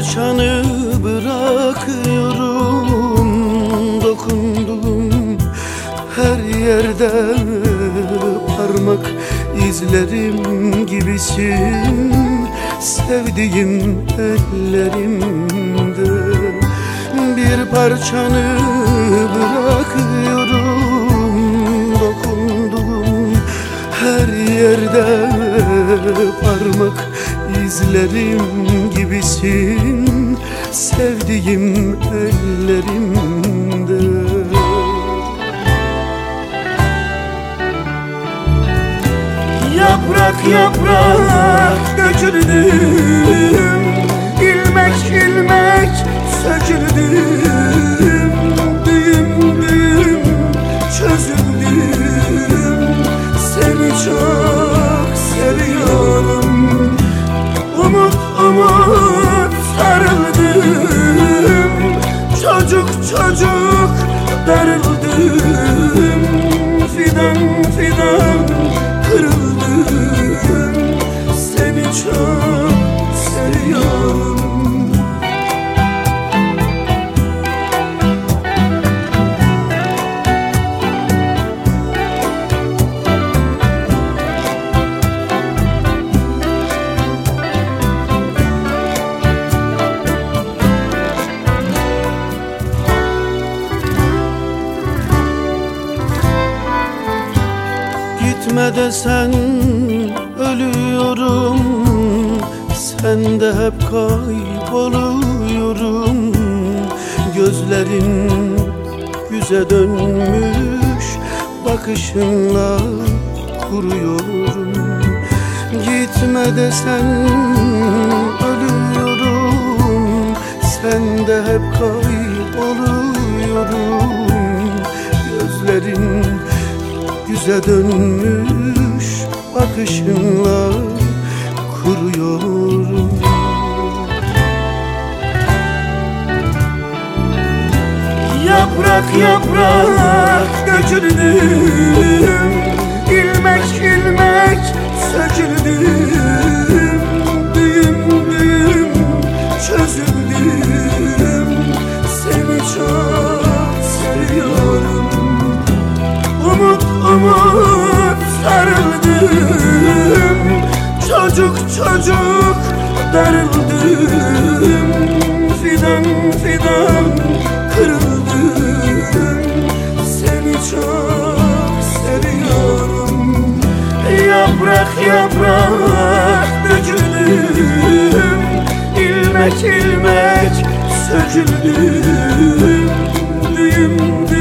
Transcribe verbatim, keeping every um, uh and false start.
parçanı bırakıyorum. Dokunduğum her yerde parmak izlerim gibisin. Sevdiğim ellerimde bir parçanı bırakıyorum. Dokunduğum her yerde parmak izlerim gibisin. Sevdiğim ellerimde. Yaprak yaprak döküldüm, ilmek ilmek söküldüm. Düğüm düğüm çözüldüm, seni çok seviyorum. Umut umut sarıldım, çocuk çocuk darıldım. Fidan fidan kırıldım, seni çok seviyorum. Gitme desen ölüyorum, sende hep kayboluyorum. Gözlerin yüze dönmüş, bakışınla kuruyorum. Gitme desen ölüyorum, sende hep kayboluyorum. Gözlerin yüze dönmüş, bakışınla kuruyorum. Yaprak yaprak döküldüm, ilmek ilmek söküldüm. Düğüm düğüm çözüldüm, seni çok seviyorum. Umut umut sarıldım, çocuk çocuk darıldım. Fidan fidan kırıldım, seni çok seviyorum. Yaprak yaprak döküldüm, ilmek ilmek söküldüm. Düğüm düğüm